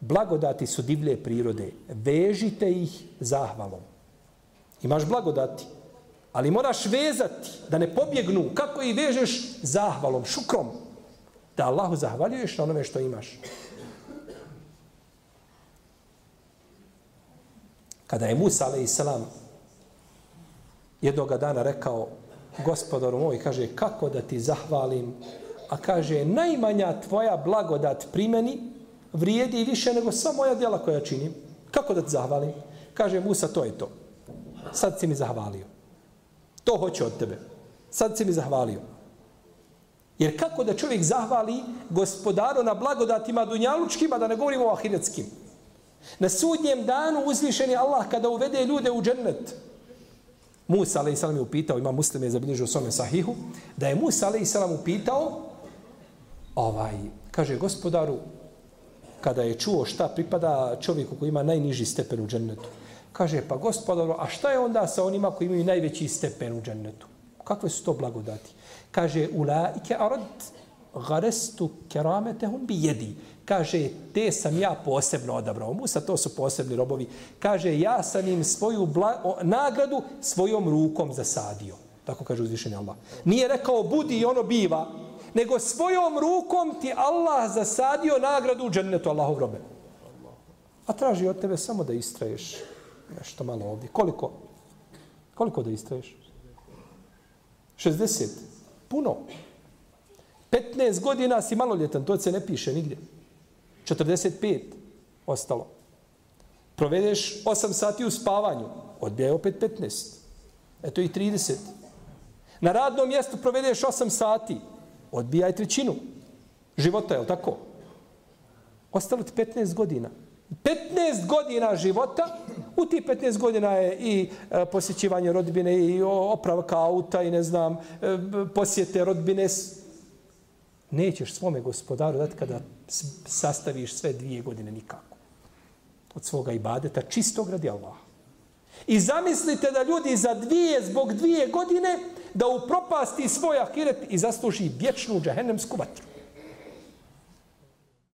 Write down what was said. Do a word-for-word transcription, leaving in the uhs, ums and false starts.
blagodati su divlje prirode. Vežite ih zahvalom. Imaš blagodati, ali moraš vezati da ne pobjegnu. Kako ih vežeš? Zahvalom, šukrom. Da Allahu zahvaljuješ na onome što imaš. Kada je Musa alejselam jednoga dana rekao, gospodaru moj, kaže, kako da ti zahvalim, a kaže, najmanja tvoja blagodat pri meni vrijedi više nego sva moja djela koja činim. Kako da ti zahvalim? Kaže Musa, to je to. Sad si mi zahvalio. To hoće od tebe. Sad si mi zahvalio. Jer kako da čovjek zahvali gospodaru na blagodatima dunjalučkima, da ne govorimo o ahiretskim. Na sudnjem danu uzvišen je Allah kada uvede ljude u džennet. Musa alejselam je upitao, ima Muslim je zabilježio u svome sahihu, da je Musa alejselam upitao, ovaj, kaže gospodaru, kada je čuo šta pripada čovjeku koji ima najniži stepen u džennetu. Kaže, pa gospodaru, a šta je onda sa onima koji imaju najveći stepen u džennetu? Kakve su to blagodati? Kaže, ulaike arad garestu kerametehum bi jedi. Kaže, te sam ja posebno odabrao. Musa, to su posebni robovi. Kaže, ja sam im svoju bla, o, nagradu svojom rukom zasadio. Tako kaže uzvišeni Allah. Nije rekao, budi i ono biva, nego svojom rukom ti Allah zasadio nagradu u džennetu Allahov robe. A traži od tebe samo da istraješ nešto malo ovdje. Koliko? Koliko da istraješ? šezdeset. Puno. petnaest godina si maloljetan, to se ne piše nigdje. četrdeset pet ostalo. Provedeš osam sati u spavanju, odbijaj opet petnaest. Eto i trideset. Na radnom mjestu provedeš osam sati, odbijaj trećinu života, je li tako? Ostalo ti petnaest godina. petnaest godina života, u tih petnaest godina je i e, posjećivanje rodbine, i opravka auta, i ne znam, e, posjete rodbine. Nećeš svome gospodaru dati kada sastaviš sve dvije godine nikako. Od svoga ibadeta, čistog radi Allaha. I zamislite da ljudi za dvije, zbog dvije godine, da upropasti svoj ahiret i zasluži vječnu džehennemsku vatru.